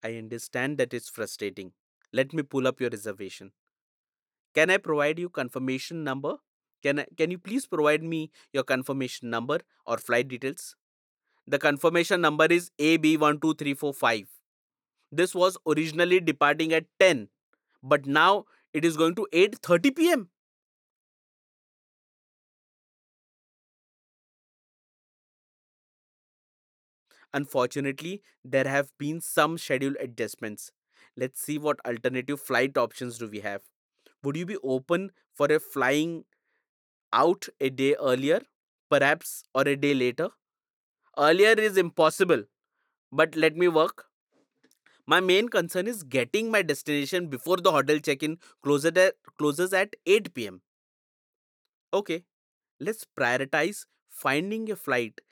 I understand that it's frustrating. Let me pull up your reservation. Can I provide you confirmation number? Can you please provide me your confirmation number or flight details? The confirmation number is AB12345. This was originally departing at 10, but now it is going to 8:30 p.m. Unfortunately, there have been some schedule adjustments. Let's see what alternative flight options do we have. Would you be open for a flying out a day earlier, perhaps, or a day later? Earlier is impossible, but let me work. My main concern is getting my destination before the hotel check-in closes at 8 p.m. Okay, let's prioritize finding a flight